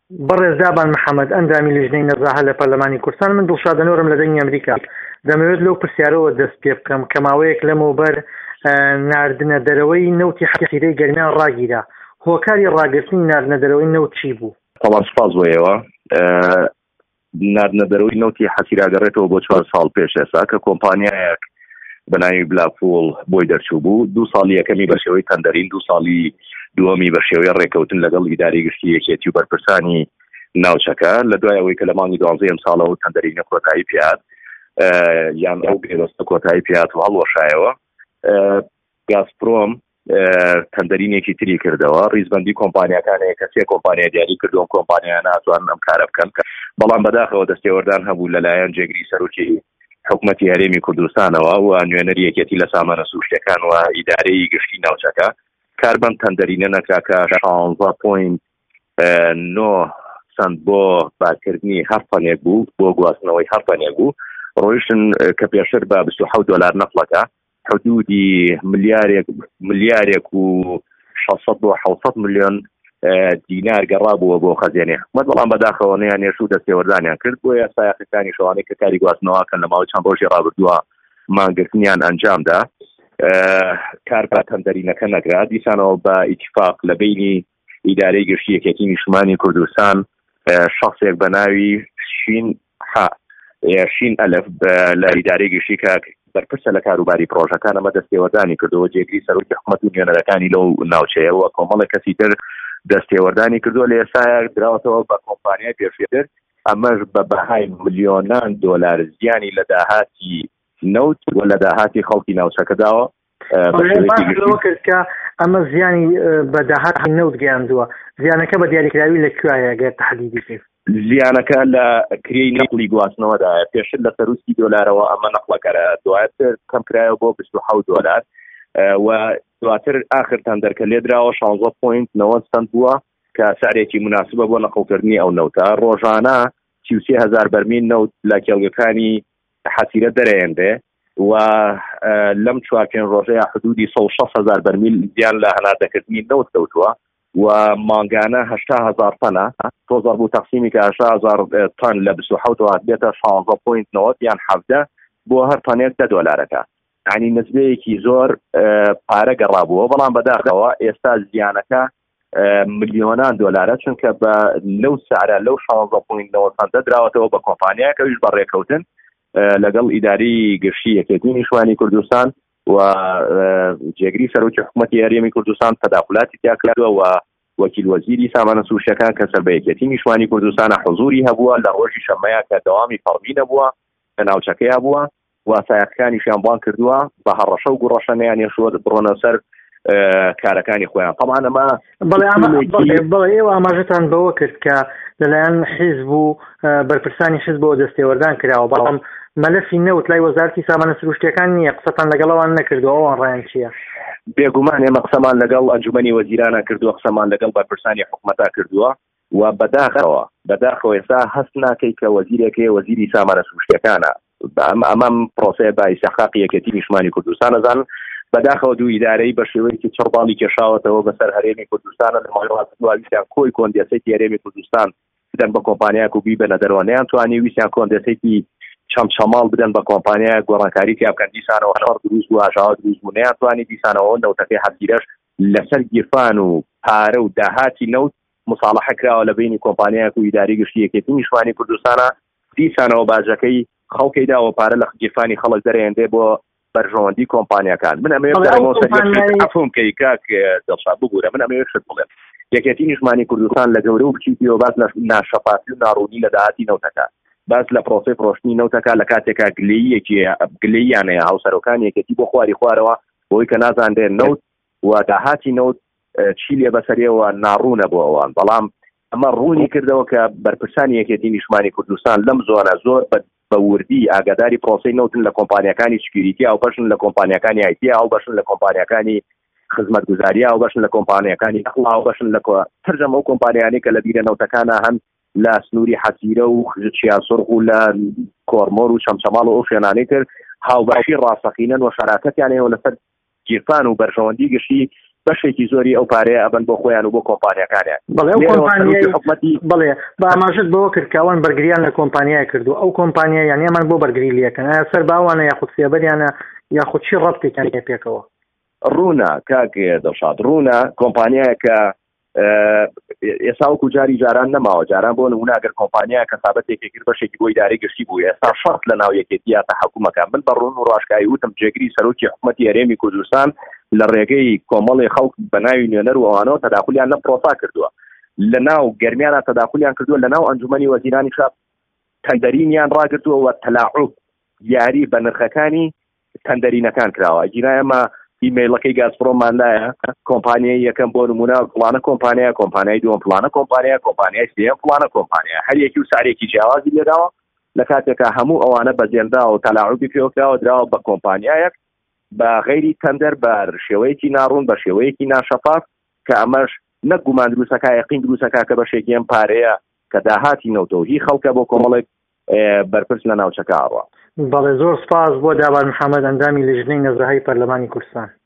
بەڕێزدابان محەممەد ئەندامی لیژنەی نەزاهە لە پەرلەمانی کوردستان من دڵشادەنۆرم لە دەنگی ئەمریکا دەمەوێت لەو پرسیارەوە دەست پێ بکەم کە ماوەیەک لەمەوبەر ناردنە دەرەوەی نەوتی حەقیرەی گەرمیان ڕاگیرا هۆکاری ڕاگررتنی ناردنە دەرەوەی نەوت چی بوو؟ تەڵام سپاس بۆیەوە ناردنە دەرەوەی نەوتی حەقیراگەڕێتەوە بۆ 4 ساڵ پێش ئێستا کە کۆمپانیایەک بەناوی بلاکپول بۆی دەرچوو بوو 2 ساڵی یەکەمی بە شێوەی تەندەرین 2 ساڵی دووەمی بە شێوەی ڕێکەوتن لەگەڵ ئیداری گشتی یەکێتی و بەرپرسانی ناوچەکە لە دوای ئەوەی کە لە مانگی 12 ساڵەوە تەندەرینە کۆتایی پێات یان ئەو پێوەستە کۆتایی پێات و هەڵوەشایەوە گازپرۆم تەندەرینێکی تری کردەوە ڕیزبەندی کۆمپانیەکانەیە کە 3 کۆمپانیا دیاری کردووە کۆمپانیایان ناتوانن ئەم کارە بکەن بەڵام بەداخەوە دەستێوەردان هەبوو لەلایەن جێگری سەرۆکی حکومەتی هەرێمی کوردستانەوە و نوێنەری یەکێتی لە سامانە سروشتیەکان و ئیدارەی گشتی ناوچەکە کاربن تەندەرینە نەکراکە 16.9 سنت بۆ بارکردنی هەفتانێک بوو بۆ گواستنەوەی هەفتانێک بوو ڕۆیشتن کە پێشتر بە 27 دلار نەقڵەکە حدودی ملیارێک و 600 بۆ 700 ملیۆن دینار گەڕابووە بۆ خەزیێنی حکومەت بەڵام بەداخەوە نەیانێشوو دەستێوەردانیان کرد بۆ یاسایەکانی شەوانەی کە کاری گواستنەوەکەن لە ماوەی چەند ڕۆژی ڕابردووە مانگرتنیان ئەنجامدا کار بە تەندەرینەکە نەکرا دیسانەوە بە ئیتیفاق لە بینی ئیدارەی گشتی یەکێتی نیشتمانی کوردستان شخصێک بە ناوی شین ئەلف لە ئیدارەی گشتی کە بەرپرسە لە کاروباری پرۆژەکان ئەمە دەستێوەردانی کردەوە جێگری سەرۆکی حکومەت و نوێنەرەکانی لەو ناوچەیەوە کۆمەڵێک کەسی تر دەستێوەردانی کردووە لە ئێستاە دراوەتەوە بە کۆمپانیای پێشتر ئەمەش بە بەهای ملیۆنان دۆلار زیانی لە داهاتی نەوت و لە داهاتی خەڵکی ناوچەکەداوە کرد کە ئەمە زیانی بە داهاتی نەوت گەیاندووە زیانەکە بە دیاریکراوی لەکوایە گەر تحدیدی کرد زیانەکە لە کرێی نەقلی گواستنەوەدا پێشتر لە 130 دلارەوە ئەمە نەقڵەکەرە دواتر کەم کرایەوە بۆ 27 دلار و دواتر ئاخر تەندەرکە لێدراوە 16.9 سنت بووە کە سعرێکی مناسبە بۆ نەقڵکردنی ئەو نەوتە ڕۆژانە 33,000 بەرمیل نەوت لە کێڵگەکانی حەسیرە دەرەێندێ و لەم 4 ڕۆژەیە حدودی 160,000 بەرمیل زیان لە هەناردەکردنی نەوت دەوتووە و مانگانە 80,000 تەنە تۆزەر بوو تەقسیمی کە 80,000 تەن لە 27 وات بێتە 16.9 یان 17 بۆ هەر تەنێک 10 دۆلارەکە یعنی نسبەیەکی زۆر پارە گەڕابووە بەڵام بەداخەوە ئێستا زیانەکە ملیۆنان دۆلارە چونکە بە لەو سعرە لەو 16.9 دراوەتەوە بە کۆمپانیاکەویش بە ڕێکەوتن لەگەڵ ئیداری گشتی یەکێتی نیشتمانی کوردستان و جێگری سەرۆکی حکومەتی هەرێمی کوردستان تەداخلاتی تیا کردووە و وەکیل وەزیری سامانە سروشتیەکان کە سەر بە یەکێتی نیشتمانی کوردستانە حضوری هەبووە لە ڕۆژی شەمەیە کە دەوامی فەرمی نەبووە لە ناوچەکەیە بووە و سایەقەکانیشیان بوان کردووە بە هەڕەشە و گوڕەشەنیان نێشووە بڕۆنە سەر کارەکانی خۆیان طبعا ئەمە بەڵێ ئێوە ئاماژەتان بەوە کرد کە لەلایەن حیزب و بەرپرسانی حیزبەوە دەستێوەردان کراوە بەڵام مەلەفی نەوت لای وەزارەتی سامانە سروشتیەکان نییە قسەتان لەگەڵەوان نەکردووە ئەوان ڕایان چییە؟ بێگومان ئێمە قسەمان لەگەڵ ئەنجومەنی وەزیرانە کردووە قسەمان لەگەڵ بەرپرسانی حکومەتا کردووە و بەداخەوە ئێستا هەست ناکەی کە وەزیرێکی وەزیری سامانە سروشتیەکانە ئەمەم پرۆسەیە با ئیستیحقاقی یەکێتی نیشتمانی کوردستان ئەزانن بەداخەوە دوو ئیدارەی بە شێوەیەکی چڕباڵی کێشاوەتەوە بەسەر هەرێمی کوردستانە لە ماوەیەویستیان کۆی کۆندێسێتی هەرێمی کوردستان بدەن بە کۆمپانیاک و بیبەنە دەرەوە نەیانتوانی ویستیان کۆندێسێتی چەمچەماڵ بدەن بە کۆمپانیای گۆڕانکاری تیابکەن دیسانەوە هەر دروست و ئاژاوا دروست بوو نەیانتوانی دیسانەوە نەوتەکەی حەسیرەش لەسەر گیرفان و پارە و داهاتی نەوت مصالحە کراوە لە بینی کۆمپانیاک و ئیداری گشتی یەکێتی نیشتمانی کوردستانە دیسانەوە باجەکەی خەڵکەیداوە پارە لە گیرفانی خەڵک دەرێندێ بۆ بەرژەوەندی کۆمپانیەکان من ئەمەفۆمکەی کاک دڵشاد بگورە من ئەمەوێت شت بڵێم یەکێتی نیشتمانی کوردستان لە گەورە و بچیتەوە باز لە ناشەفاتی و ناڕوونی لە داهاتی نەوتەکە باز لە پرۆسەی فرۆشتنی نەوتەکە لە کاتێکا گلەییانەیە هاوسەرۆکان یەکێتی بۆ خواری خوارەوە بۆی کە نازاندێن نەوت و داهاتی نەوت چی لێ بەسەریەوە ناڕوونە بۆ ئەوان بەڵام ئەمە ڕوونی کردەوە کە بەرپرسانی یەکێتی نیشتمانی کوردستان لەم زۆنە زۆر بە وردی ئاگاداری پرۆسەی نەوتن لە کۆمپانیەکانی سکیوریتی ئەو بەشن لە کۆمپانیەکانی ئایتی ئەو بەشن لە کۆمپانیەکانی خزمەتگوزاریە ئەو بەشن لە کۆمپانیەکانی نەقڵ ئەو بەشن لە ترجەمە ئەو کۆمپانیانی کە لە بیرە نەوتەکانە هەن لە سنووری حەسیرە و خزچیا سرخ و لە کۆرمۆر و چەمچەماڵ و ئەو شوێنانەی تر هاوباشی ڕاستەقینەن و شەراکەتیانەوە لەسەر گیرفان و بەرژەوەندی گشتی بەشێکی زۆری ئەو پارەیە ئەبن بۆ خۆیان و بۆ کۆمپانیەکانیان. بەڵێ ئەو کۆمپانیای حکومەتی بڵێ بە ئاماژت بەوە کرد کاوان بەرگریان لە کۆمپانیای کردو ئەو کۆمپانیا یانیەمان بۆ بەرگری لەکەن سەر باوانە یاخود سێبەریانە یاخود چی ڕەبتێکیان پێکەوە ڕوونا کاک دڵشاد ڕوونا کۆمپانیایەکە ئێستا وەکو جاران نەماوە جاران بۆ نموناگەر کۆمپانیا کەسابەتێکی کرد بەشێکی بۆ ئیدارەی گشتی بوو ئێستا شەرت لە ناو یەکێتیە تەحکومەکان من بە ڕوون و ڕاشکایی وتم جێگری سەرۆکی حکومەتی هەرێمی کوردستان لە ڕێگەی کۆمەڵی خەڵک بە ناوی نوێنەر و ئەوانەوە تەداخلیان لە پرۆسا کردووە لە ناو گەرمیانە تەداخلیان کردووە لە ناو ئەنجومەنی وەزیرانی شاب تەندەرینیان ڕاگرتووە و تەلاعوب یاری بە نرخەکانی تەندەرینەکان کراوە گیرایەمە ئیمەیلەکەی گازپرۆمان لایە کۆمپانیای یەکەم بۆ نمونە فلانە کۆمپانیای دووەم فلانە کۆمپانیای سێم فلانە کۆمپانیا هەر یەکی و سارێکی جیاوازی لێداوە لە کاتێکە هەموو ئەوانە بەجێندا و تەلاعوبی پێوەکراوە دراوە بە کۆمپانیایەک بە غەیری تەندەر بە شێوەیەکی ناڕوون بە شێوەیەکی ناشەفاف کە ئەمەش نەک گومان دروستەکە یەقین دروستەکە کە بەشێکی ئەم پارەیە کە داهاتی نەوتەوەی خەڵکە بۆ کۆمەڵێک بەرپرس لە ناوچەکە ئاڕوە. بەڵێ زۆر سپاس بۆ داوار محەممەد ئەندامی لیژنەی نەزەهەی پەرلەمانی کوردستان.